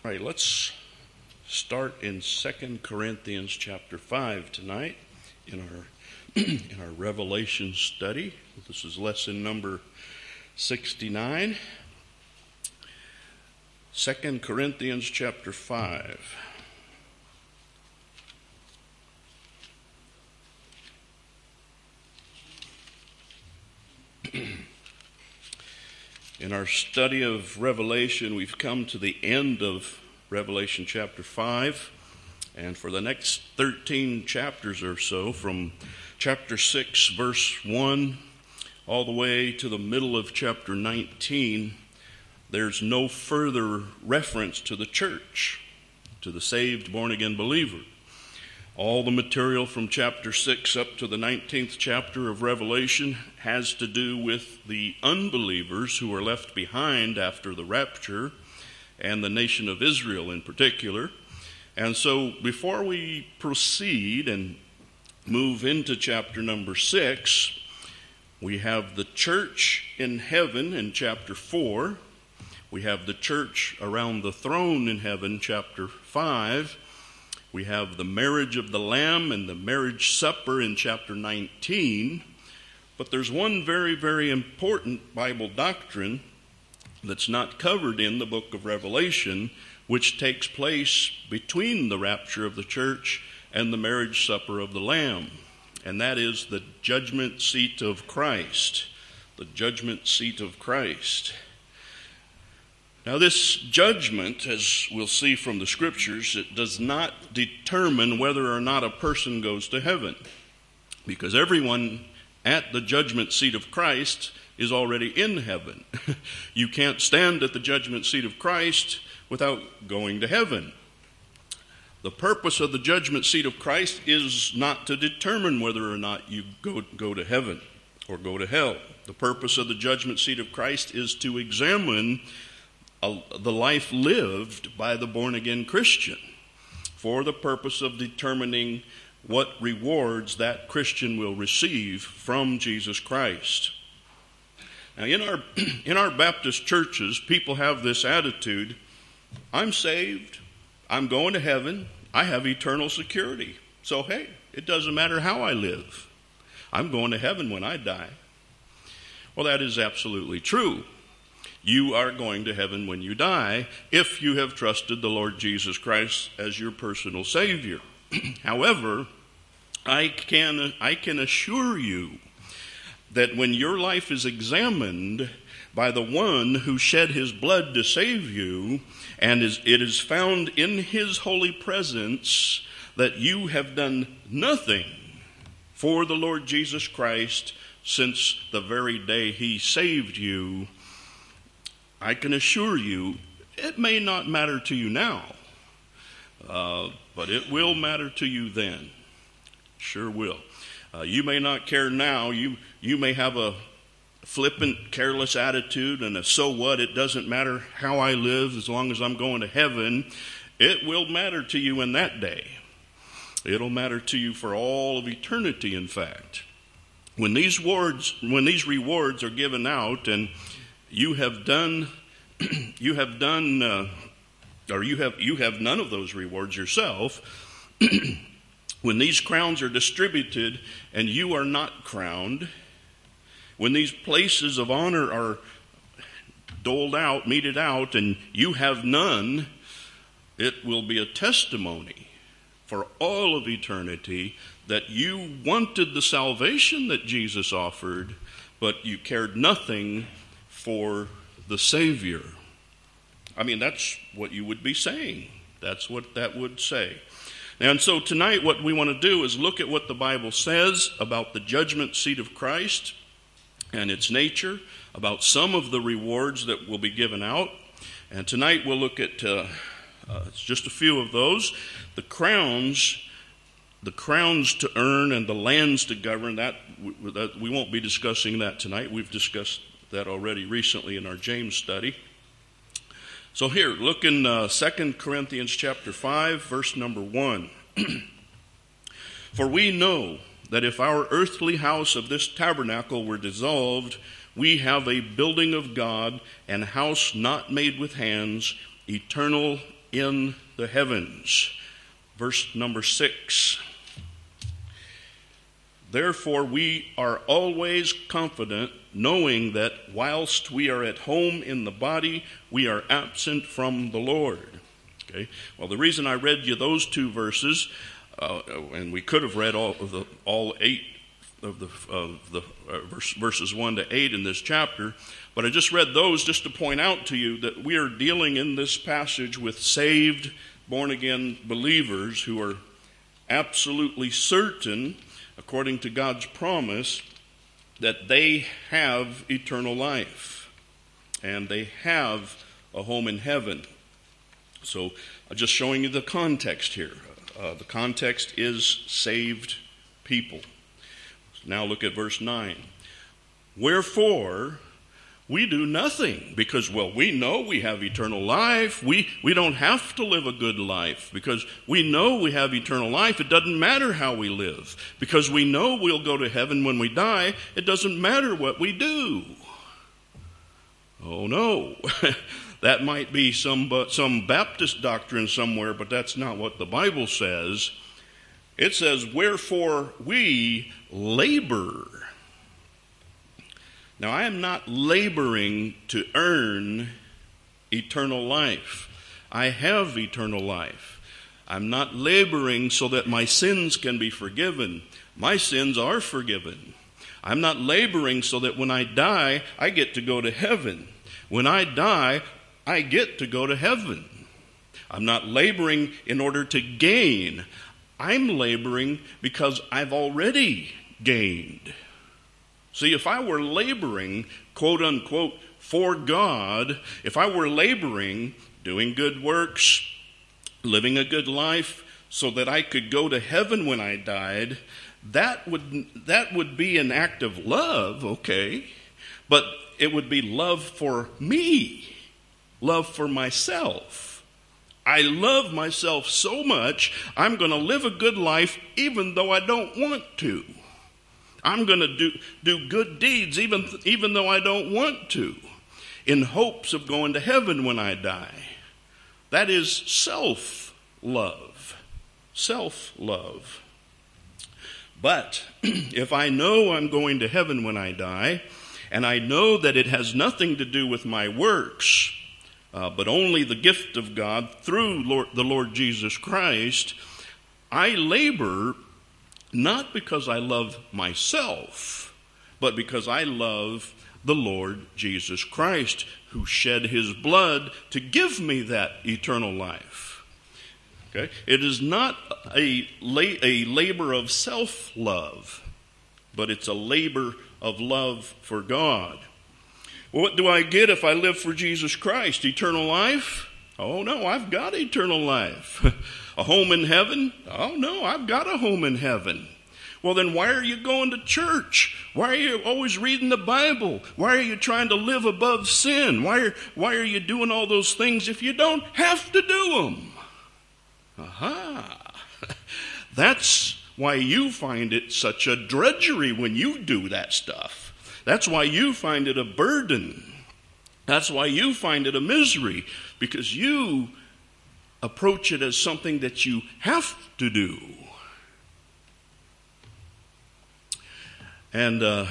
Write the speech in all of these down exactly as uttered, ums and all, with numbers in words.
All right, let's start in Second Corinthians chapter five tonight in our in our Revelation study. This is lesson number sixty-nine. Second Corinthians chapter five. In our study of Revelation, we've come to the end of Revelation chapter five. And for the next thirteen chapters or so, from chapter six, verse one, all the way to the middle of chapter nineteen, there's no further reference to the church, to the saved, born-again believer. All the material from chapter six up to the nineteenth chapter of Revelation has to do with the unbelievers who are left behind after the rapture, and the nation of Israel in particular. And so before we proceed and move into chapter number six, we have the church in heaven in chapter four. We have the church around the throne in heaven, chapter five. We have the marriage of the Lamb and the marriage supper in chapter nineteen. But there's one very, very important Bible doctrine that's not covered in the book of Revelation, which takes place between the rapture of the church and the marriage supper of the Lamb. And that is the judgment seat of Christ. The judgment seat of Christ. Now, this judgment, as we'll see from the scriptures, it does not determine whether or not a person goes to heaven, because everyone at the judgment seat of Christ is already in heaven. You can't stand at the judgment seat of Christ without going to heaven. The purpose of the judgment seat of Christ is not to determine whether or not you go, go to heaven or go to hell. The purpose of the judgment seat of Christ is to examine a, the life lived by the born-again Christian for the purpose of determining what rewards that Christian will receive from Jesus Christ. Now, in our in our Baptist churches, people have this attitude: I'm saved, I'm going to heaven, I have eternal security. So, hey, it doesn't matter how I live. I'm going to heaven when I die. Well, that is absolutely true. You are going to heaven when you die if you have trusted the Lord Jesus Christ as your personal Savior. However, I can I can assure you that when your life is examined by the one who shed his blood to save you, and is, it is found in his holy presence that you have done nothing for the Lord Jesus Christ since the very day he saved you, I can assure you it may not matter to you now, uh, but it will matter to you then. Sure will. Uh, you may not care now. You you may have a flippant, careless attitude and a so what, it doesn't matter how I live as long as I'm going to heaven. It will matter to you in that day. It'll matter to you for all of eternity, in fact. When these rewards, when these rewards are given out, and you have done, you have done, uh, or you have you have none of those rewards yourself. When these crowns are distributed and you are not crowned, when these places of honor are doled out, meted out, and you have none, it will be a testimony for all of eternity that you wanted the salvation that Jesus offered, but you cared nothing for the Savior. I mean, that's what you would be saying. That's what that would say. And so tonight what we want to do is look at what the Bible says about the judgment seat of Christ and its nature, about some of the rewards that will be given out. And tonight we'll look at uh, uh, just a few of those. The crowns, the crowns to earn and the lands to govern, that, that we won't be discussing that tonight. We've discussed that already recently in our James study. So here, look in uh, Second Corinthians chapter five, verse number one. For we know that if our earthly house of this tabernacle were dissolved, we have a building of God, and house not made with hands, eternal in the heavens. Verse number six. Therefore we are always confident, knowing that whilst we are at home in the body, we are absent from the Lord. Okay. Well, the reason I read you those two verses, uh, and we could have read all of the all eight of the of the uh, verse, verses one to eight in this chapter, but I just read those just to point out to you that we are dealing in this passage with saved, born again believers who are absolutely certain, according to God's promise, that they have eternal life and they have a home in heaven. So I'm just showing you the context here. Uh, the context is saved people. Now look at verse nine. Wherefore we do nothing, because, well, we know we have eternal life. We, we don't have to live a good life because we know we have eternal life. It doesn't matter how we live. Because we know we'll go to heaven when we die, it doesn't matter what we do. Oh, no. That might be some, some Baptist doctrine somewhere, but that's not what the Bible says. It says, wherefore we labor. Now, I am not laboring to earn eternal life. I have eternal life. I'm not laboring so that my sins can be forgiven. My sins are forgiven. I'm not laboring so that when I die, I get to go to heaven. When I die, I get to go to heaven. I'm not laboring in order to gain. I'm laboring because I've already gained. See, if I were laboring, quote unquote, for God, if I were laboring, doing good works, living a good life, so that I could go to heaven when I died, that would that would be an act of love, okay? But it would be love for me, love for myself. I love myself so much, I'm going to live a good life even though I don't want to. I'm going to do, do good deeds even, even though I don't want to, in hopes of going to heaven when I die. That is self-love. Self-love. But if I know I'm going to heaven when I die, and I know that it has nothing to do with my works, uh, but only the gift of God through Lord, the Lord Jesus Christ, I labor not because I love myself, but because I love the Lord Jesus Christ, who shed his blood to give me that eternal life. Okay? It is not a, la- a labor of self-love, but it's a labor of love for God. Well, what do I get if I live for Jesus Christ? Eternal life? Oh, no, I've got eternal life. A home in heaven? Oh, no, I've got a home in heaven. Well, then why are you going to church? Why are you always reading the Bible? Why are you trying to live above sin? Why are, why are you doing all those things if you don't have to do them? Aha. That's why you find it such a drudgery when you do that stuff. That's why you find it a burden. That's why you find it a misery, because you approach it as something that you have to do. And, uh,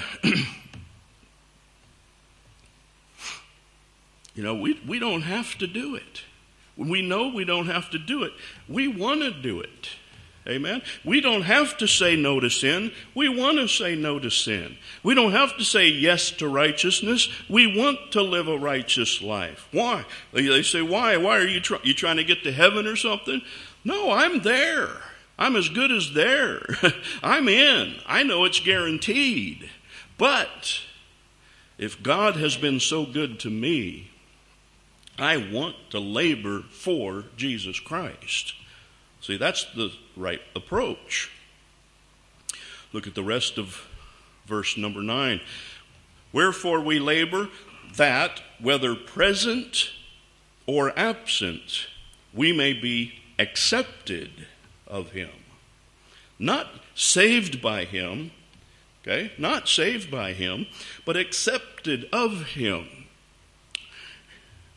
you know, we, we don't have to do it. When we know we don't have to do it, we want to do it. Amen? We don't have to say no to sin. We want to say no to sin. We don't have to say yes to righteousness. We want to live a righteous life. Why? They say, why? Why are you, try- you trying to get to heaven or something? No, I'm there. I'm as good as there. I'm in. I know it's guaranteed. But if God has been so good to me, I want to labor for Jesus Christ. See, that's the right approach. Look at the rest of verse number nine. Wherefore we labor that, whether present or absent, we may be accepted of him. Not saved by him, okay? Not saved by him, but accepted of him.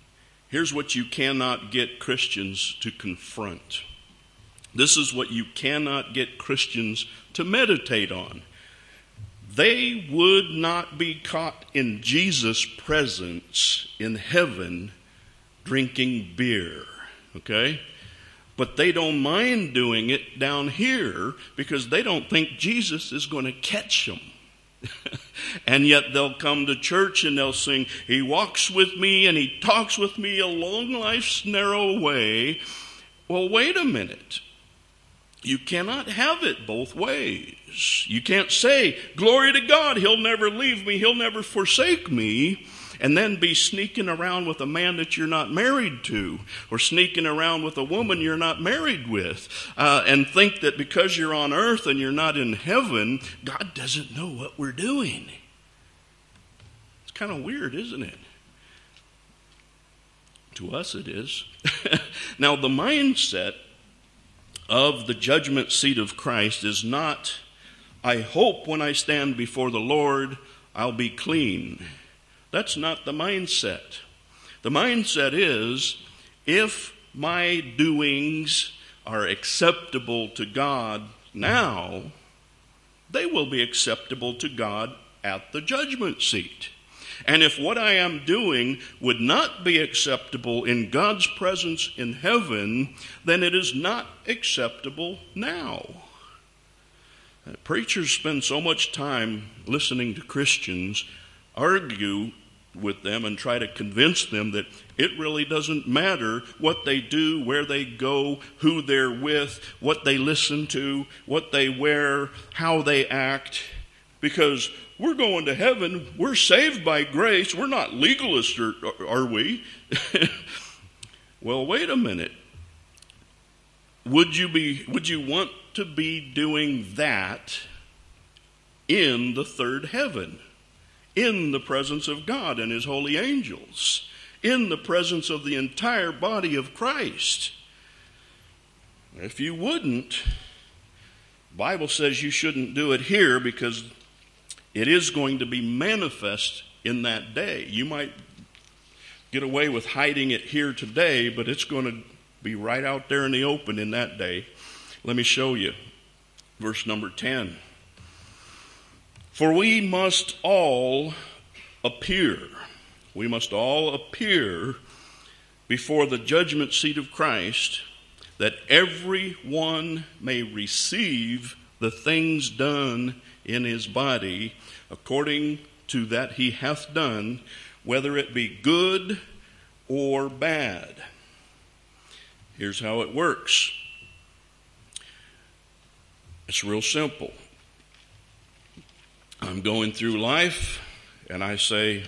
Here's what you cannot get Christians to confront. This is what you cannot get Christians to meditate on. They would not be caught in Jesus' presence in heaven drinking beer, okay? But they don't mind doing it down here because they don't think Jesus is going to catch them. And yet they'll come to church and they'll sing, "He walks with me and he talks with me along life's narrow way." Well, wait a minute. You cannot have it both ways. You can't say, "Glory to God, he'll never leave me, he'll never forsake me," and then be sneaking around with a man that you're not married to, or sneaking around with a woman you're not married with, uh, and think that because you're on earth and you're not in heaven, God doesn't know what we're doing. It's kind of weird, isn't it? To us it is. Now, the mindset of the judgment seat of Christ is not, "I hope when I stand before the Lord, I'll be clean." That's not the mindset. The mindset is, if my doings are acceptable to God now, they will be acceptable to God at the judgment seat. And if what I am doing would not be acceptable in God's presence in heaven, then it is not acceptable now. Uh, preachers spend so much time listening to Christians argue with them and try to convince them that it really doesn't matter what they do, where they go, who they're with, what they listen to, what they wear, how they act, because we're going to heaven. We're saved by grace. We're not legalists, are, are we? Well, wait a minute. Would you be? Would you want to be doing that in the third heaven, in the presence of God and his holy angels, in the presence of the entire body of Christ? If you wouldn't, the Bible says you shouldn't do it here because it is going to be manifest in that day. You might get away with hiding it here today, but it's going to be right out there in the open in that day. Let me show you. Verse number ten. For we must all appear. We must all appear before the judgment seat of Christ, that every one may receive the things done in his body according to that he hath done, whether it be good or bad. Here's how it works. It's real simple. I'm going through life and I say,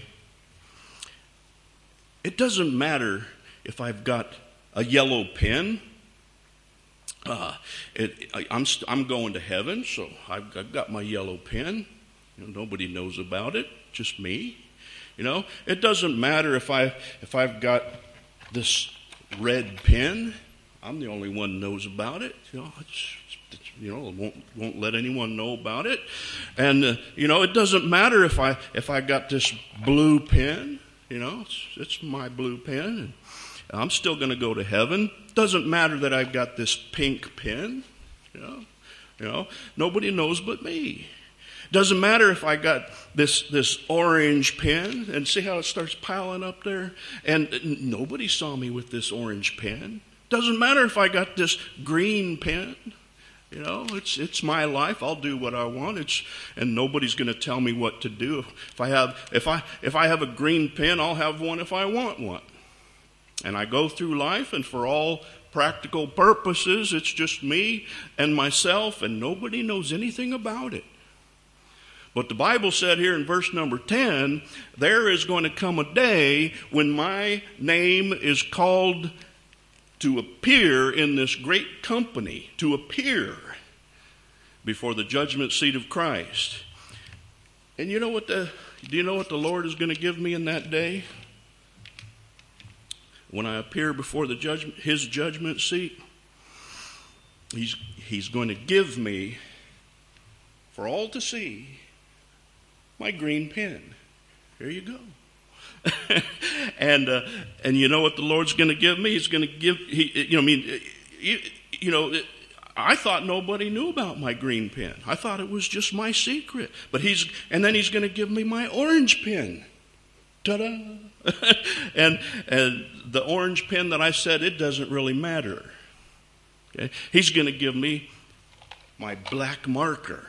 it doesn't matter if I've got a yellow pen. Uh, it, I, I'm st- I'm going to heaven, so I've, I've got my yellow pen. You know, nobody knows about it, just me. You know, it doesn't matter if I if I've got this red pen. I'm the only one who knows about it. You know, it's, it's, you know, won't won't let anyone know about it. And uh, you know, it doesn't matter if I if I got this blue pen. You know, it's, it's my blue pen. And I'm still going to go to heaven. Doesn't matter that I've got this pink pen. You know, you know, nobody knows but me. Doesn't matter if I got this this orange pen, and see how it starts piling up there, and nobody saw me with this orange pen. Doesn't matter if I got this green pen. You know, it's it's my life. I'll do what I want. It's and nobody's going to tell me what to do. If I have if I if I have a green pen, I'll have one if I want one. And I go through life, and for all practical purposes, it's just me and myself, and nobody knows anything about it. But the Bible said here in verse number ten, there is going to come a day when my name is called to appear in this great company, to appear before the judgment seat of Christ. And you know what the, do you know what the Lord is going to give me in that day? When I appear before the judgment, his judgment seat, he's, he's going to give me, for all to see, my green pen. Here you go. and uh, and you know what the Lord's going to give me? He's going to give, he, you know, I mean, you, you know, I thought nobody knew about my green pen. I thought it was just my secret. But he's, and then he's going to give me my orange pen. Ta-da! and and the orange pen that I said, it doesn't really matter. Okay? He's going to give me my black marker.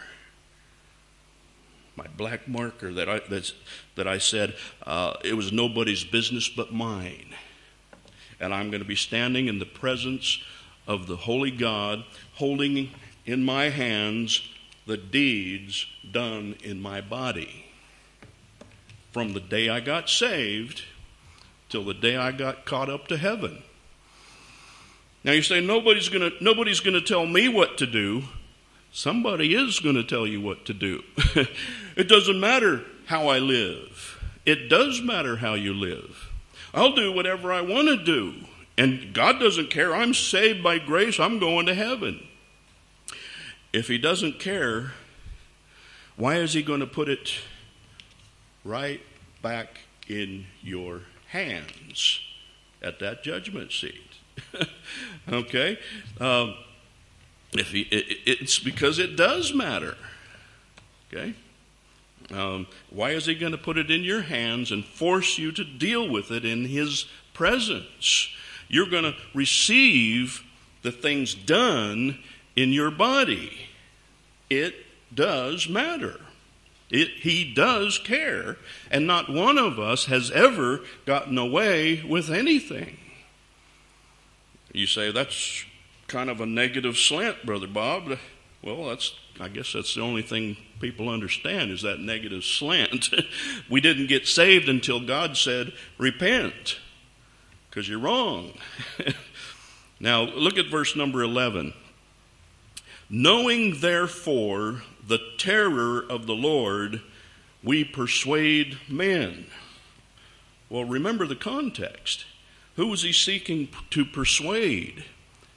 My black marker that I that's, that I said uh, it was nobody's business but mine. And I'm going to be standing in the presence of the Holy God, holding in my hands the deeds done in my body. From the day I got saved till the day I got caught up to heaven. Now you say nobody's going to nobody's going to tell me what to do. Somebody is going to tell you what to do. It doesn't matter how I live. It does matter how you live. I'll do whatever I want to do. And God doesn't care. I'm saved by grace. I'm going to heaven. If he doesn't care, why is he going to put it right back in your hands at that judgment seat? Okay? Um, if he, it, it's because it does matter. Okay? Um, why is he going to put it in your hands and force you to deal with it in his presence? You're going to receive the things done in your body. It does matter. It, he does care. And not one of us has ever gotten away with anything. You say, that's kind of a negative slant, Brother Bob. Well, that's I guess that's the only thing people understand is that negative slant. We didn't get saved until God said, repent, because you're wrong. Now, look at verse number eleven. Knowing, therefore, the terror of the Lord, we persuade men. Well, remember the context. Who was he seeking to persuade?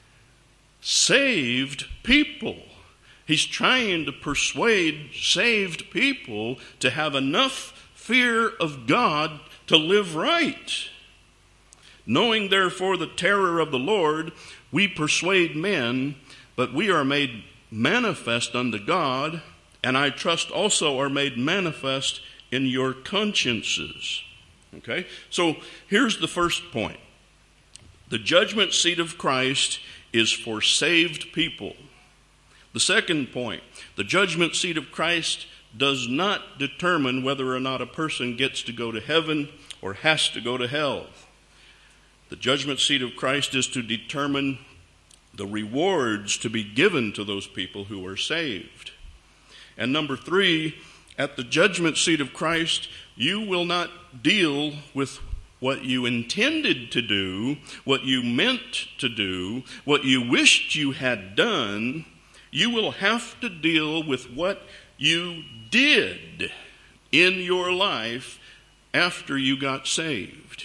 Saved people. He's trying to persuade saved people to have enough fear of God to live right. Knowing, therefore, the terror of the Lord, we persuade men, but we are made manifest unto God, and I trust also are made manifest in your consciences. Okay? So here's the first point. The judgment seat of Christ is for saved people. The second point, the judgment seat of Christ does not determine whether or not a person gets to go to heaven or has to go to hell. The judgment seat of Christ is to determine the rewards to be given to those people who are saved. And number three, at the judgment seat of Christ, you will not deal with what you intended to do, what you meant to do, what you wished you had done. You will have to deal with what you did in your life after you got saved.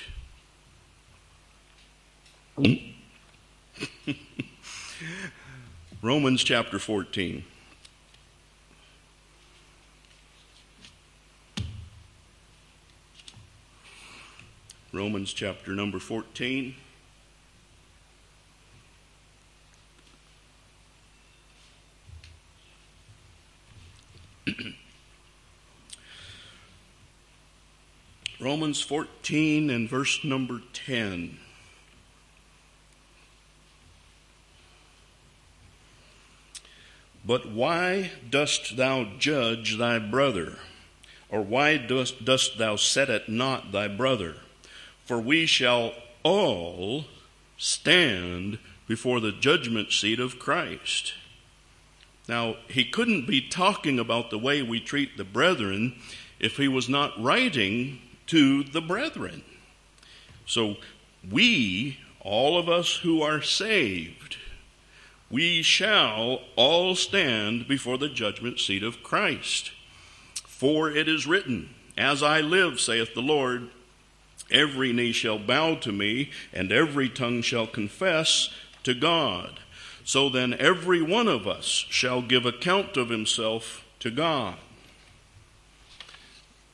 Romans chapter fourteen. Romans chapter number fourteen. Romans fourteen and verse number ten. But why dost thou judge thy brother? Or why dost, dost thou set at naught thy brother? For we shall all stand before the judgment seat of Christ. Now, he couldn't be talking about the way we treat the brethren if he was not writing to the brethren. So we, all of us who are saved, we shall all stand before the judgment seat of Christ. For it is written, as I live, saith the Lord, every knee shall bow to me, and every tongue shall confess to God. So then every one of us shall give account of himself to God.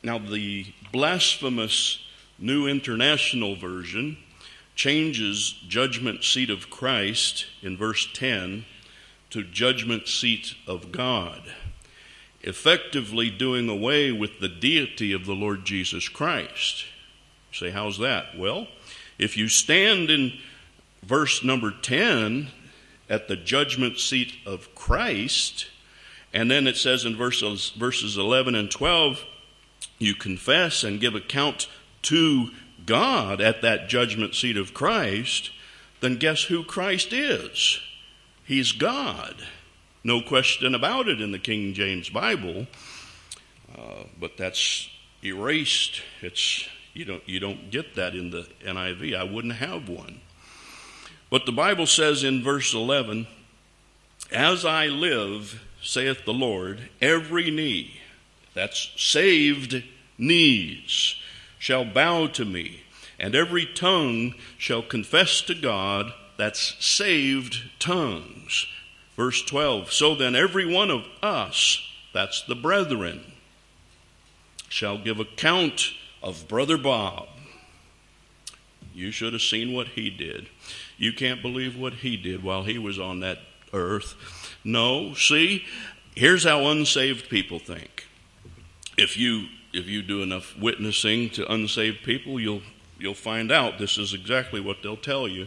Now, the blasphemous New International Version changes judgment seat of Christ in verse ten to judgment seat of God, effectively doing away with the deity of the Lord Jesus Christ. You say, how's that? Well, if you stand in verse number ten at the judgment seat of Christ, and then it says in verses, verses eleven and twelve, you confess and give account to God at that judgment seat of Christ, then guess who Christ is? He's God. No question about it in the King James Bible, uh, but that's erased. It's you don't you don't get that in the N I V. I wouldn't have one. But the Bible says in verse eleven, "As I live, saith the Lord, every knee," that's saved knees, "shall bow to me, and every tongue shall confess to God," that's saved tongues. Verse twelve, "So then every one of us," that's the brethren, "shall give account of Brother Bob." You should have seen what he did. You can't believe what he did while he was on that earth. No, see, here's how unsaved people think. If you if you do enough witnessing to unsaved people, you'll you'll find out this is exactly what they'll tell you.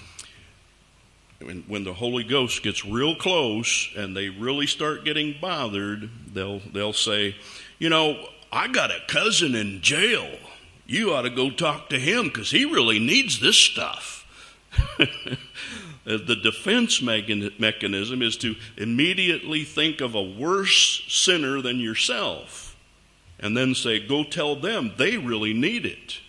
When, when the Holy Ghost gets real close and they really start getting bothered, they'll they'll say, you know, I got a cousin in jail. You ought to go talk to him because he really needs this stuff. The defense mechanism is to immediately think of a worse sinner than yourself and then say, go tell them they really need it.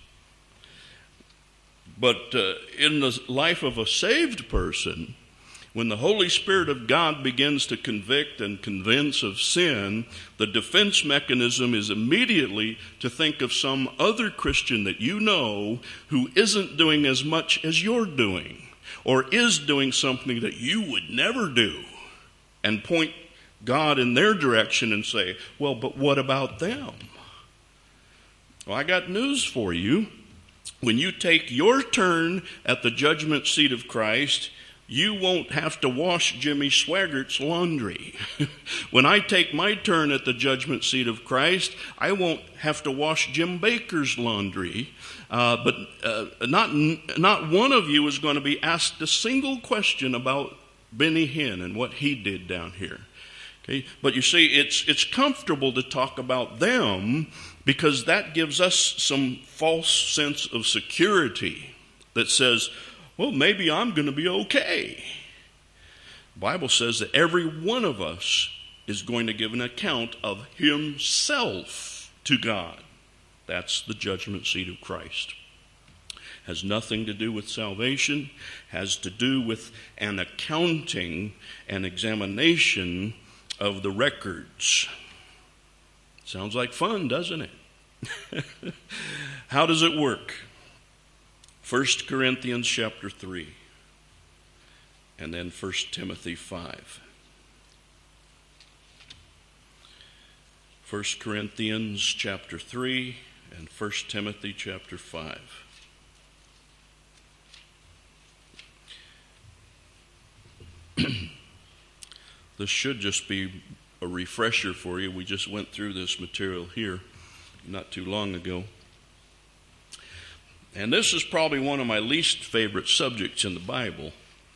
But uh, in the life of a saved person, when the Holy Spirit of God begins to convict and convince of sin, the defense mechanism is immediately to think of some other Christian that you know who isn't doing as much as you're doing, or is doing something that you would never do, and point God in their direction and say, well, but what about them? Well, I got news for you. When you take your turn at the judgment seat of Christ, you won't have to wash Jimmy Swaggart's laundry. When I take my turn at the judgment seat of Christ, I won't have to wash Jim Baker's laundry. Uh, but uh, not not one of you is going to be asked a single question about Benny Hinn and what he did down here. Okay? But you see, it's it's comfortable to talk about them because that gives us some false sense of security that says, well, maybe I'm going to be okay. The Bible says that every one of us is going to give an account of himself to God. That's the judgment seat of Christ. Has nothing to do with salvation, has to do with an accounting, an examination of the records. Sounds like fun, doesn't it? How does it work? First Corinthians chapter three, and then First Timothy five. First Corinthians chapter three and First Timothy chapter five. This should just be a refresher for you. We just went through this material here not too long ago. And this is probably one of my least favorite subjects in the Bible.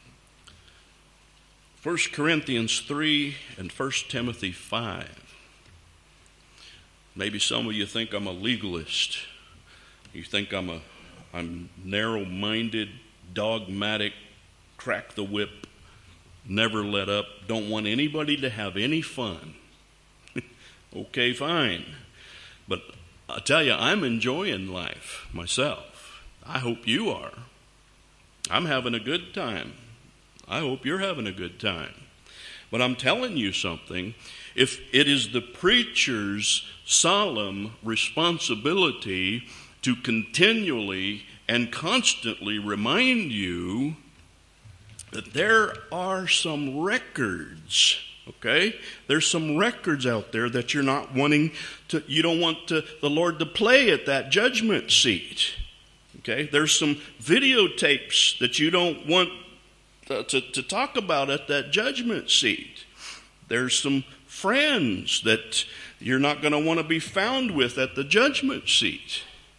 First Corinthians three and First Timothy five. Maybe some of you think I'm a legalist. You think I'm a I'm narrow-minded, dogmatic, crack the whip, never let up, don't want anybody to have any fun. Okay, fine. But I tell you, I'm enjoying life myself. I hope you are. I'm having a good time. I hope you're having a good time. But I'm telling you something. If it is the preacher's solemn responsibility to continually and constantly remind you that there are some records Okay? There's some records out there that you're not wanting to, you don't want to, the Lord to play at that judgment seat. Okay? There's some videotapes that you don't want to, to, to talk about at that judgment seat. There's some friends that you're not going to want to be found with at the judgment seat.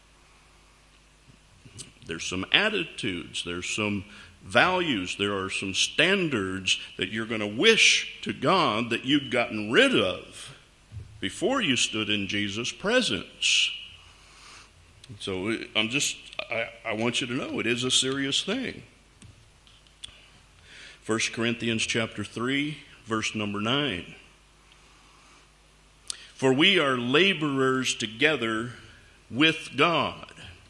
There's some attitudes, there's some values, there are some standards that you're going to wish to God that you'd gotten rid of before you stood in Jesus' presence. So I'm just, I, I want you to know it is a serious thing. First Corinthians chapter three, verse number nine. For we are laborers together with God.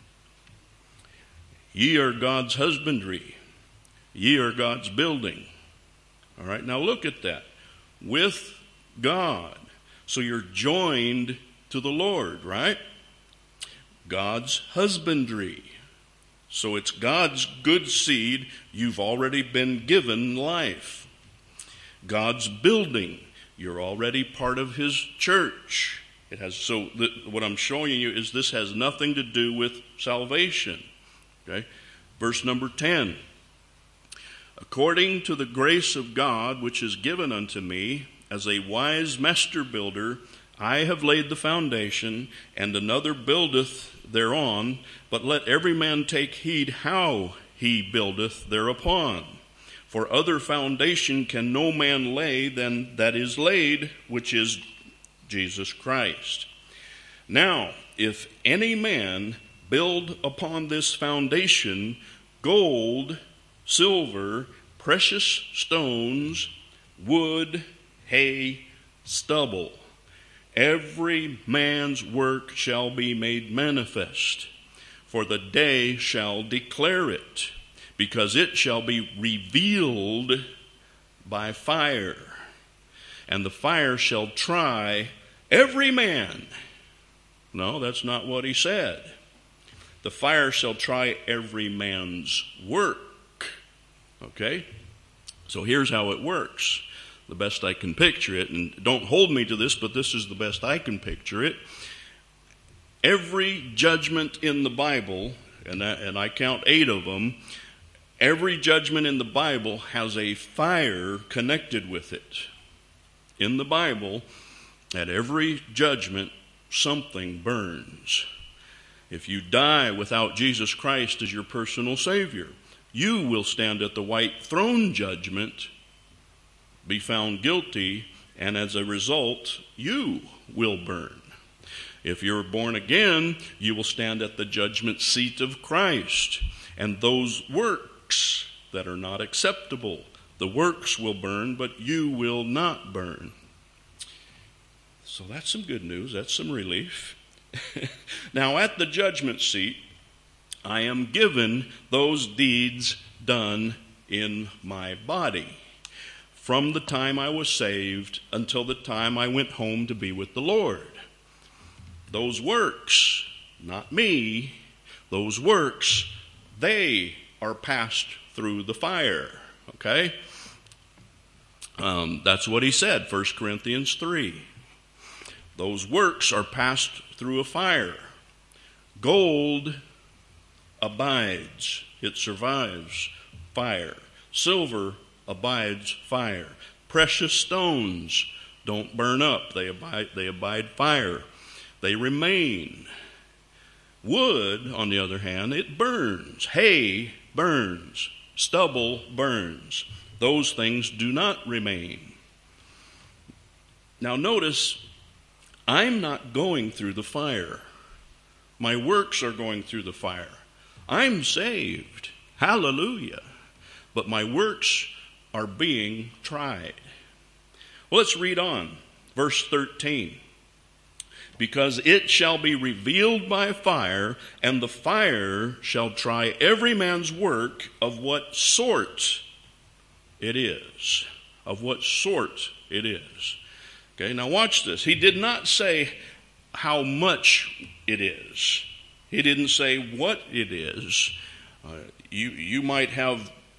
Ye are God's husbandry. Ye are God's building. All right, now look at that. With God. So you're joined to the Lord, right? God's husbandry. So it's God's good seed. You've already been given life. God's building. You're already part of His church. It has, so th- what I'm showing you is this has nothing to do with salvation. Okay? Verse number ten. According to the grace of God which is given unto me, as a wise master builder, I have laid the foundation, and another buildeth thereon. But let every man take heed how he buildeth thereupon. For other foundation can no man lay than that is laid, which is Jesus Christ. Now, if any man build upon this foundation gold, silver, precious stones, wood, hay, stubble, every man's work shall be made manifest, for the day shall declare it, because it shall be revealed by fire. And the fire shall try every man. No, that's not what he said. The fire shall try every man's work. Okay? So here's how it works. The best I can picture it, and don't hold me to this, but this is the best I can picture it. Every judgment in the Bible, and I, and I count eight of them, every judgment in the Bible has a fire connected with it. In the Bible, at every judgment, something burns. If you die without Jesus Christ as your personal Savior, you will stand at the white throne judgment, be found guilty, and as a result, you will burn. If you're born again, you will stand at the judgment seat of Christ, and those works that are not acceptable, the works will burn, but you will not burn. So that's some good news. That's some relief. Now, at the judgment seat, I am given those deeds done in my body from the time I was saved until the time I went home to be with the Lord. Those works, not me, those works, they are passed through the fire. Okay? Um, that's what he said, First Corinthians three. Those works are passed through a fire. Gold abides. It survives fire. Silver abides fire. Precious stones don't burn up. They abide, they abide fire. They remain. Wood, on the other hand, it burns. Hay burns. Stubble burns. Those things do not remain. Now notice, I'm not going through the fire. My works are going through the fire. I'm saved. Hallelujah. But my works are being tried. Well, let's read on. Verse thirteen. Because it shall be revealed by fire, and the fire shall try every man's work of what sort it is. Of what sort it is. Okay, now watch this. He did not say how much it is. He didn't say what it is. Uh, you, you might have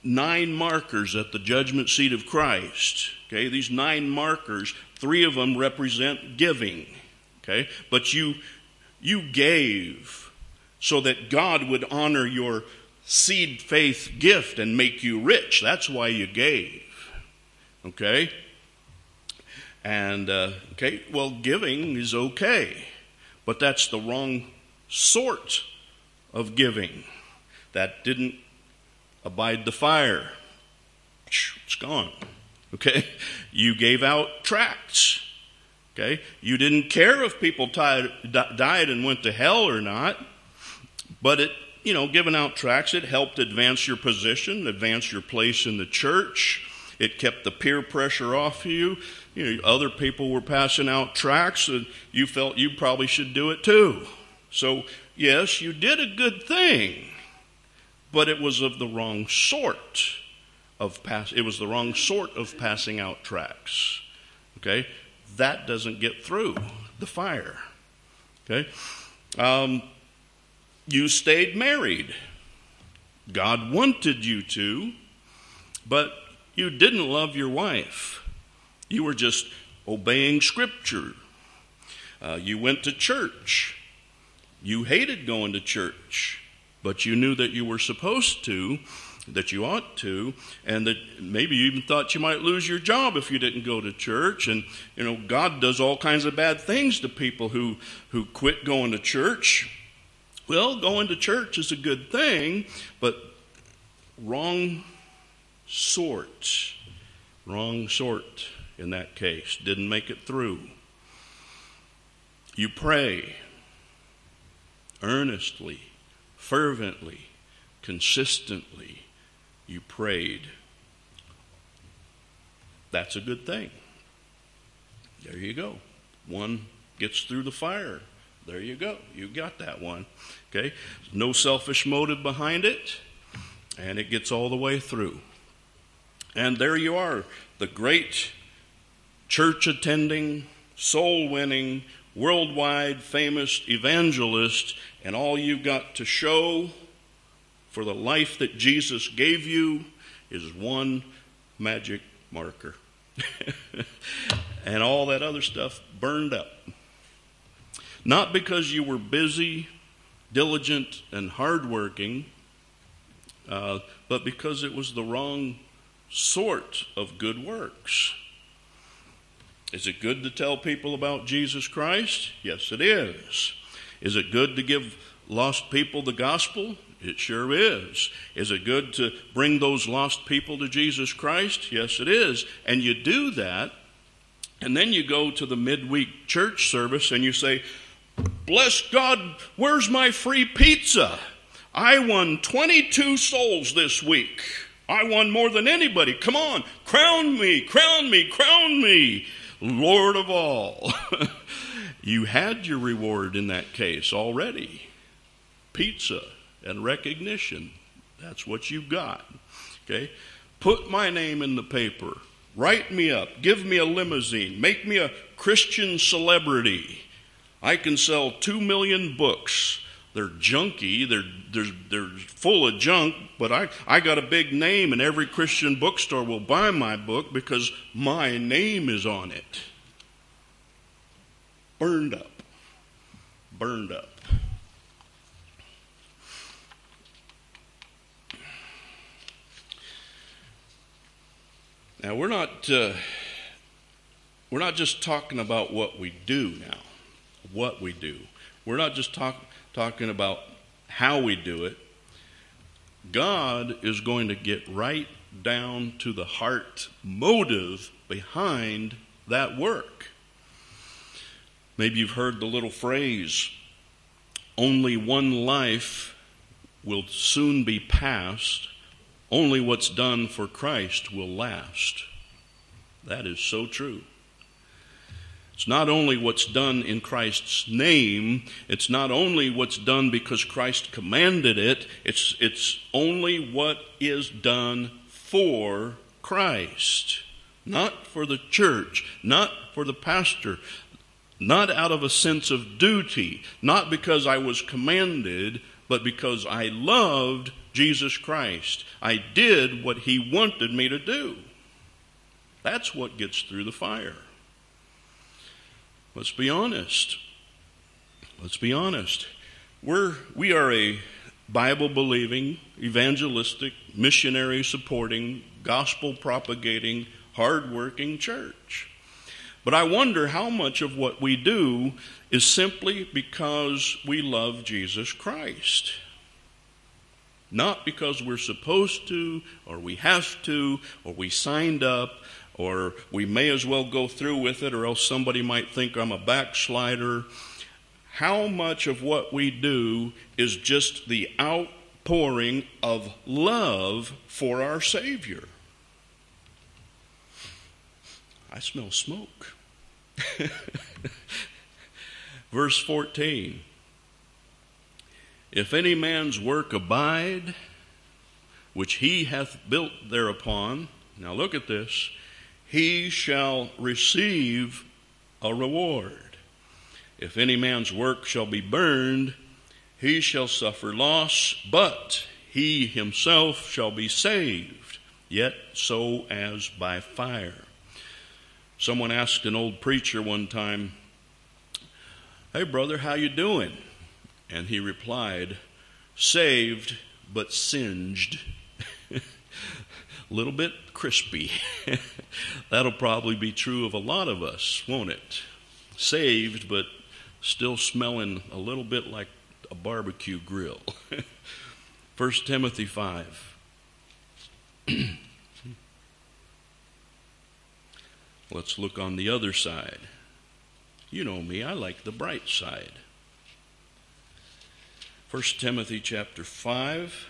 nine markers at the judgment seat of Christ. Okay, these nine markers, three of them represent giving. Okay, but you you gave so that God would honor your seed faith gift and make you rich. That's why you gave. Okay? And, uh, okay, well, giving is okay, but that's the wrong sort of giving. That didn't abide the fire. It's gone. Okay? You gave out tracts. Okay? You didn't care if people died, died and went to hell or not, but it, you know, giving out tracts, it helped advance your position, advance your place in the church. It kept the peer pressure off you. You know, other people were passing out tracts, and you felt you probably should do it too. So, yes, you did a good thing, but it was of the wrong sort of pass. It was the wrong sort of passing out tracts. Okay, that doesn't get through the fire. Okay, um, you stayed married. God wanted you to, but you didn't love your wife. You were just obeying Scripture. Uh, you went to church. You hated going to church, but you knew that you were supposed to, that you ought to, and that maybe you even thought you might lose your job if you didn't go to church. And, you know, God does all kinds of bad things to people who, who quit going to church. Well, going to church is a good thing, but wrong sort. Wrong sort in that case. Didn't make it through. You pray earnestly, fervently, consistently. You prayed. That's a good thing. There you go. One gets through the fire. There you go. You got that one. Okay? No selfish motive behind it, and it gets all the way through. And there you are, the great church-attending, soul-winning, worldwide famous evangelist, and all you've got to show for the life that Jesus gave you is one magic marker. And all that other stuff burned up. Not because you were busy, diligent, and hardworking, uh, but because it was the wrong sort of good works. Is it good to tell people about Jesus Christ? Yes, it is. Is it good to give lost people the gospel? It sure is. Is it good to bring those lost people to Jesus Christ? Yes, it is. And you do that, and then you go to the midweek church service and you say, bless God, where's my free pizza? I won twenty-two souls this week. I won more than anybody. Come on, crown me, crown me, crown me, Lord of all. You had your reward in that case already. Pizza and recognition. That's what you got. Okay? Put my name in the paper. Write me up. Give me a limousine. Make me a Christian celebrity. I can sell two million books. They're junky. They're, they're, they're full of junk, but I, I got a big name, and every Christian bookstore will buy my book because my name is on it. Burned up. Burned up. Now, we're not, uh, we're not just talking about what we do now. What we do. We're not just talk, talking about how we do it. God is going to get right down to the heart motive behind that work. Maybe you've heard the little phrase, only one life will soon be passed. Only what's done for Christ will last. That is so true. It's not only what's done in Christ's name. It's not only what's done because Christ commanded it. It's, it's only what is done for Christ. Not for the church. Not for the pastor. Not out of a sense of duty. Not because I was commanded, but because I loved Jesus Christ. I did what he wanted me to do. That's what gets through the fire. Let's be honest. Let's be honest. We're, we are a Bible-believing, evangelistic, missionary-supporting, gospel-propagating, hard-working church. But I wonder how much of what we do is simply because we love Jesus Christ. Not because we're supposed to, or we have to, or we signed up, or we may as well go through with it, or else somebody might think I'm a backslider. How much of what we do is just the outpouring of love for our Savior? I smell smoke. Verse fourteen. If any man's work abide, which he hath built thereupon, now look at this, he shall receive a reward. If any man's work shall be burned, he shall suffer loss, but he himself shall be saved, yet so as by fire. Someone asked an old preacher one time, "Hey brother, how you doing?" And he replied, "Saved, but singed." A little bit crispy. That'll probably be true of a lot of us, won't it? Saved, but still smelling a little bit like a barbecue grill. First Timothy five. Let's look on the other side. You know me, I like the bright side. First Timothy chapter five.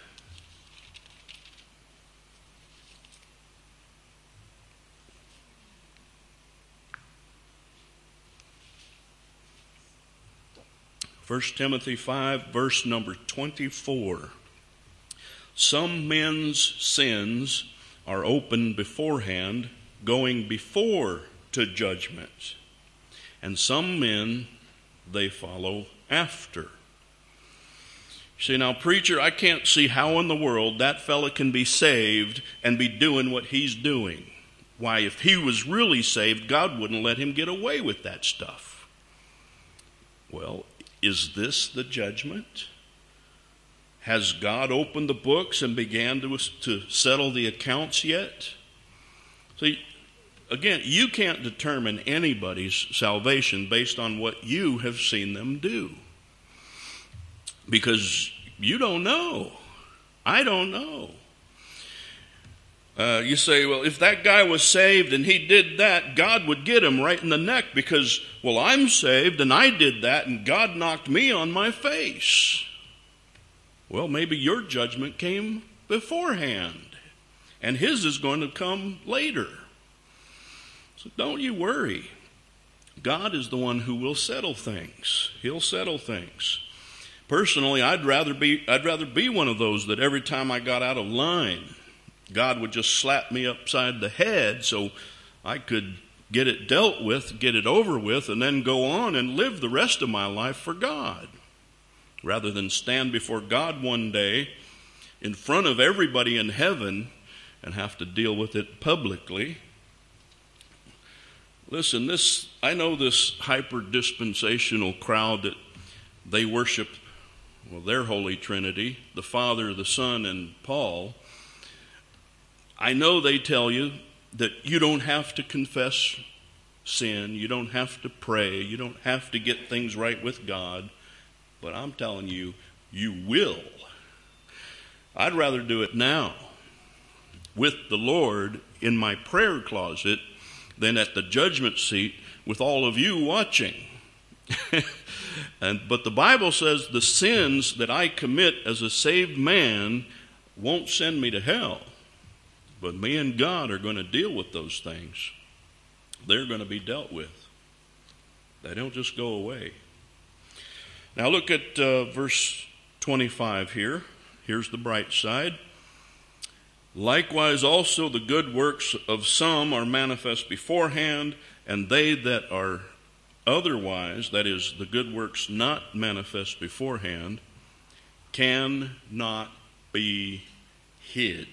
First Timothy five, verse number twenty-four. Some men's sins are open beforehand, going before to judgment, and some men they follow after. See, now, preacher, I can't see how in the world that fella can be saved and be doing what he's doing. Why, if he was really saved, God wouldn't let him get away with that stuff. Well, is this the judgment? Has God opened the books and began to, to settle the accounts yet? See, again, you can't determine anybody's salvation based on what you have seen them do. Because you don't know. I don't know. Uh, you say, well, if that guy was saved and he did that, God would get him right in the neck because, well, I'm saved and I did that and God knocked me on my face. Well, maybe your judgment came beforehand and his is going to come later. So don't you worry. God is the one who will settle things. He'll settle things. Personally, I'd rather be I'd rather be one of those that every time I got out of line, God would just slap me upside the head so I could get it dealt with, get it over with, and then go on and live the rest of my life for God. Rather than stand before God one day in front of everybody in heaven and have to deal with it publicly. Listen, this I know this hyper-dispensational crowd that they worship, well, their Holy Trinity, the Father, the Son, and Paul. I know they tell you that you don't have to confess sin, you don't have to pray, you don't have to get things right with God, but I'm telling you, you will. I'd rather do it now with the Lord in my prayer closet than at the judgment seat with all of you watching. and But the Bible says the sins that I commit as a saved man won't send me to hell. But me and God are going to deal with those things. They're going to be dealt with. They don't just go away. Now look at uh, verse twenty-five here. Here's the bright side. Likewise also the good works of some are manifest beforehand, and they that are otherwise, that is, the good works not manifest beforehand, cannot be hid.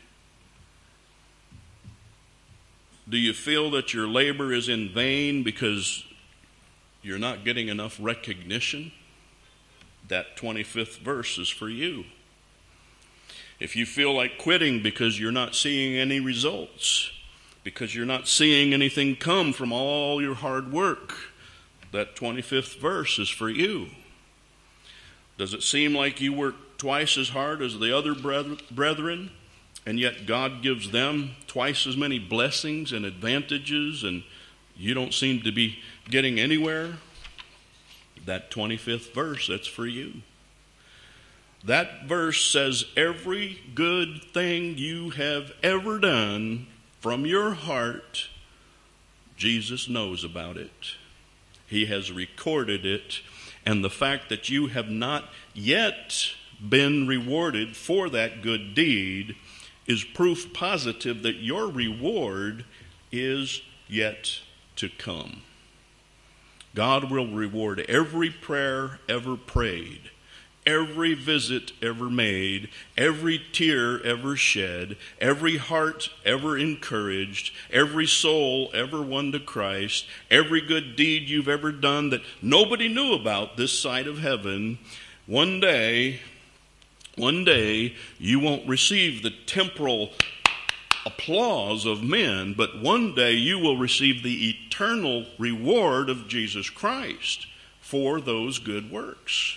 Do you feel that your labor is in vain because you're not getting enough recognition? That twenty-fifth verse is for you. If you feel like quitting because you're not seeing any results, because you're not seeing anything come from all your hard work, that twenty-fifth verse is for you. Does it seem like you work twice as hard as the other brethren, and yet God gives them twice as many blessings and advantages, and you don't seem to be getting anywhere? That twenty-fifth verse, that's for you. That verse says every good thing you have ever done from your heart, Jesus knows about it. He has recorded it, and the fact that you have not yet been rewarded for that good deed is proof positive that your reward is yet to come. God will reward every prayer ever prayed, every visit ever made, every tear ever shed, every heart ever encouraged, every soul ever won to Christ, every good deed you've ever done that nobody knew about this side of heaven. One day, one day, you won't receive the temporal applause of men, but one day you will receive the eternal reward of Jesus Christ for those good works.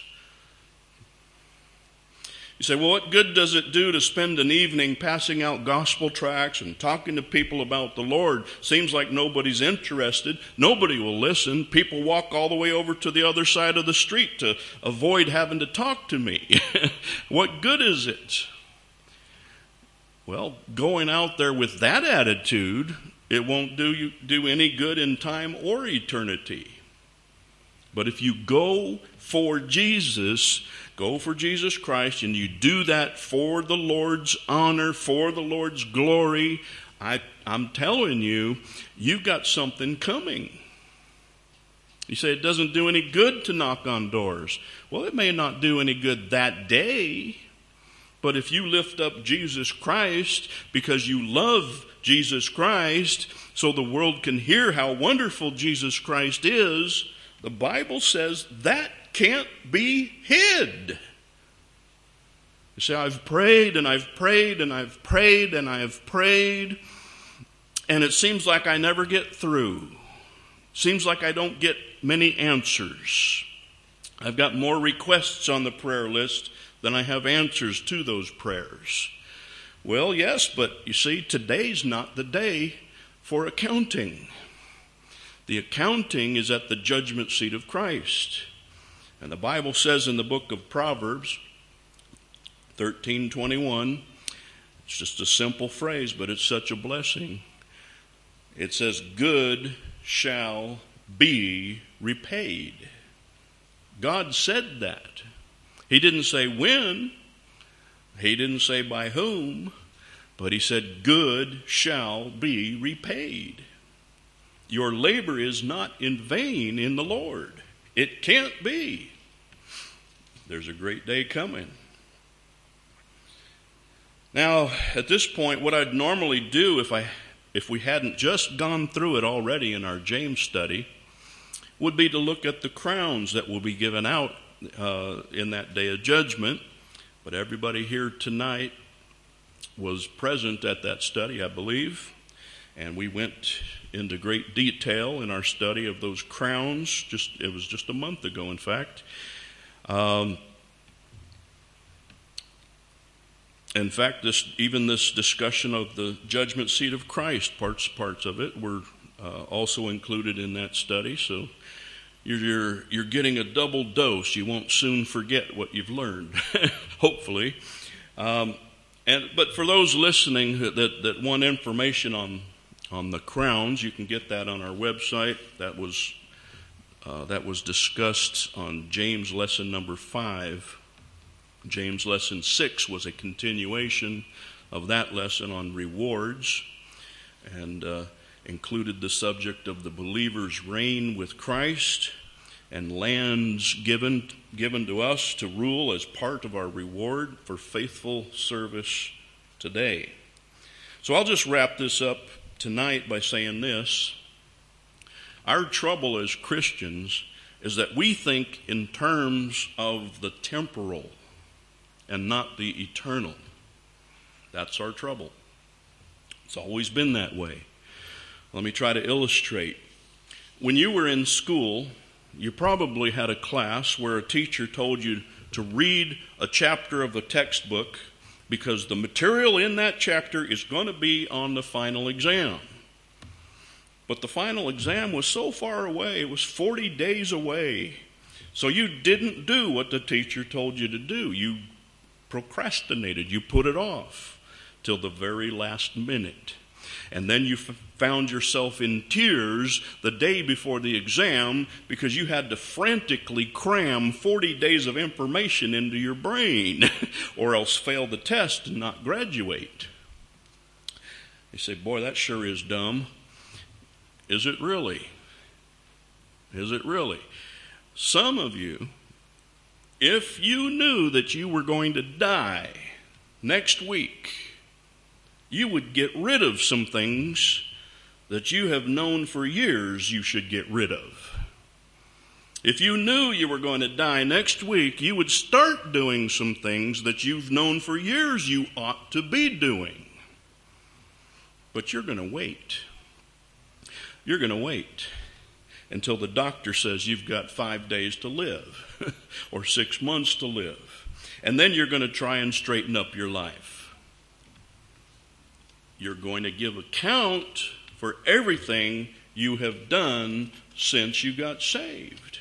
You say, well, what good does it do to spend an evening passing out gospel tracts and talking to people about the Lord? Seems like nobody's interested. Nobody will listen. People walk all the way over to the other side of the street to avoid having to talk to me. What good is it? Well, going out there with that attitude, it won't do you do any good in time or eternity. But if you go for Jesus, go for Jesus Christ, and you do that for the Lord's honor, for the Lord's glory, I, I'm telling you, you've got something coming. You say it doesn't do any good to knock on doors. Well, it may not do any good that day, but if you lift up Jesus Christ because you love Jesus Christ so the world can hear how wonderful Jesus Christ is, the Bible says that can't be hid. You say, I've prayed and I've prayed and I've prayed and I've prayed, and it seems like I never get through. Seems like I don't get many answers. I've got more requests on the prayer list than I have answers to those prayers. Well, yes, but you see, today's not the day for accounting. The accounting is at the judgment seat of Christ. And the Bible says in the book of Proverbs, thirteen twenty-one, it's just a simple phrase, but it's such a blessing. It says, good shall be repaid. God said that. He didn't say when. He didn't say by whom. But he said, good shall be repaid. Your labor is not in vain in the Lord. It can't be. There's a great day coming. Now, at this point, what I'd normally do if I, if we hadn't just gone through it already in our James study, would be to look at the crowns that will be given out uh, in that day of judgment. But everybody here tonight was present at that study, I believe, and we went into great detail in our study of those crowns. Just it was just a month ago, in fact. Um, in fact, this even this discussion of the judgment seat of Christ, parts parts of it were uh, also included in that study. So you're, you're you're getting a double dose. You won't soon forget what you've learned, hopefully. Um, and but for those listening that that want information on on the crowns, you can get that on our website. That was uh, that was discussed on James lesson number five. James lesson six was a continuation of that lesson on rewards, and uh, included the subject of the believer's reign with Christ and lands given, given to us to rule as part of our reward for faithful service today. So I'll just wrap this up tonight by saying this. Our trouble as Christians is that we think in terms of the temporal and not the eternal. That's our trouble. It's always been that way. Let me try to illustrate. When you were in school, you probably had a class where a teacher told you to read a chapter of a textbook because the material in that chapter is going to be on the final exam. But the final exam was so far away, it was forty days away. So you didn't do what the teacher told you to do. You procrastinated. You put it off till the very last minute. And then you f- found yourself in tears the day before the exam because you had to frantically cram forty days of information into your brain or else fail the test and not graduate. You say, boy, that sure is dumb. Is it really? Is it really? Some of you, if you knew that you were going to die next week, you would get rid of some things that you have known for years you should get rid of. If you knew you were going to die next week, you would start doing some things that you've known for years you ought to be doing. But you're going to wait. You're going to wait until the doctor says you've got five days to live or six months to live. And then you're going to try and straighten up your life. You're going to give account for everything you have done since you got saved.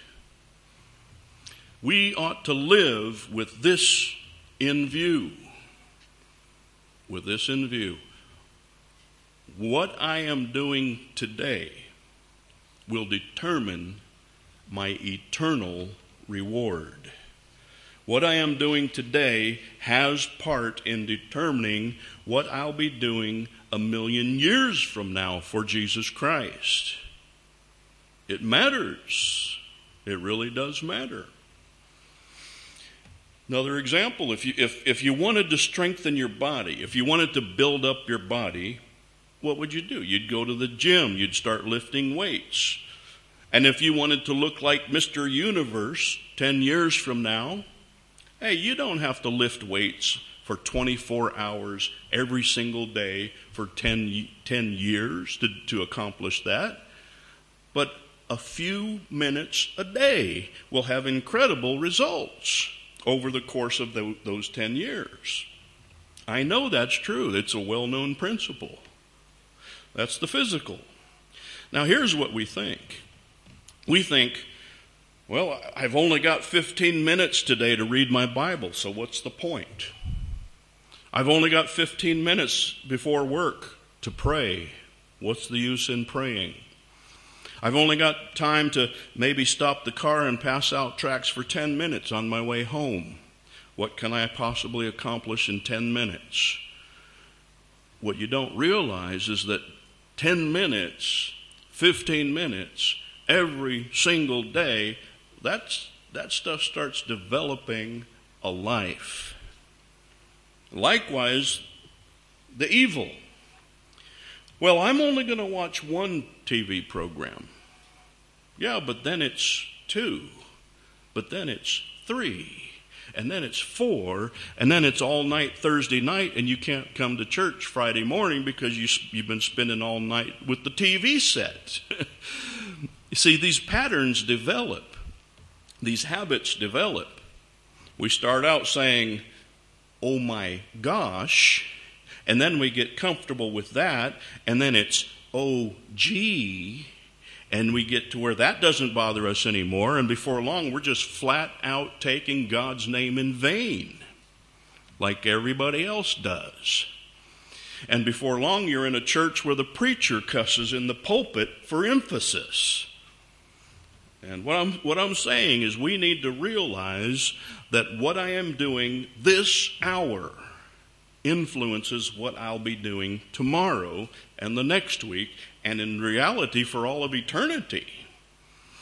We ought to live with this in view. With this in view. What I am doing today will determine my eternal reward. What I am doing today has part in determining what I'll be doing a million years from now for Jesus Christ. It matters. It really does matter. Another example, if you, if, if you wanted to strengthen your body, if you wanted to build up your body, what would you do? You'd go to the gym. You'd start lifting weights. And if you wanted to look like Mister Universe ten years from now, hey, you don't have to lift weights for twenty-four hours every single day for ten, ten years to, to accomplish that. But a few minutes a day will have incredible results over the course of the, those ten years. I know that's true. It's a well-known principle. That's the physical. Now, here's what we think. We think, well, I've only got fifteen minutes today to read my Bible, so what's the point? I've only got fifteen minutes before work to pray. What's the use in praying? I've only got time to maybe stop the car and pass out tracts for ten minutes on my way home. What can I possibly accomplish in ten minutes? What you don't realize is that ten minutes, fifteen minutes, every single day, that's, that stuff starts developing a life. Likewise, the evil. Well, I'm only going to watch one T V program. Yeah, but then it's two. But then it's three. And then it's four, and then it's all night Thursday night, and you can't come to church Friday morning because you, you've been spending all night with the T V set. You see, these patterns develop. These habits develop. We start out saying, oh my gosh, and then we get comfortable with that, and then it's, oh gee, and we get to where that doesn't bother us anymore, and before long we're just flat out taking God's name in vain, like everybody else does. And before long you're in a church where the preacher cusses in the pulpit for emphasis. And what I'm, what I'm saying is we need to realize that what I am doing this hour influences what I'll be doing tomorrow and the next week, and in reality for all of eternity.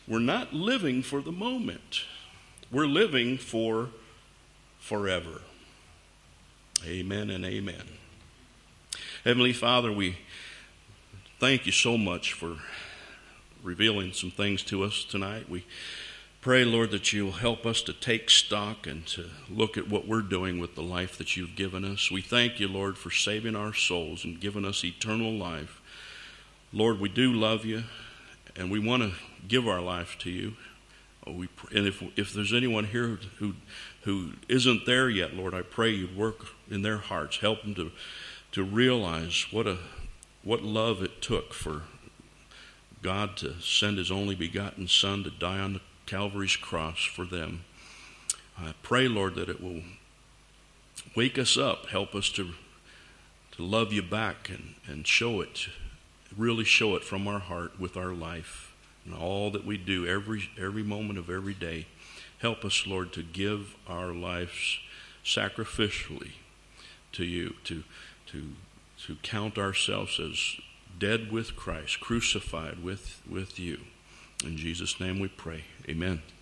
we're not living for the moment. We're living for forever. Amen and amen. Heavenly Father, we thank you so much for revealing some things to us tonight. We pray, Lord, that you'll help us to take stock and to look at what we're doing with the life that you've given us. We thank you, Lord, for saving our souls and giving us eternal life. Lord, we do love you, and we want to give our life to you. We, and if if there's anyone here who who isn't there yet, Lord, I pray you'd work in their hearts, help them to to realize what a what love it took for God to send his only begotten Son to die on the Calvary's cross for them. I pray, Lord, that it will wake us up, help us to to love you back and, and show it, really show it from our heart with our life and all that we do every every moment of every day. Help us, Lord, to give our lives sacrificially to you, to to to count ourselves as dead with Christ, crucified with, with you. In Jesus' name we pray. Amen.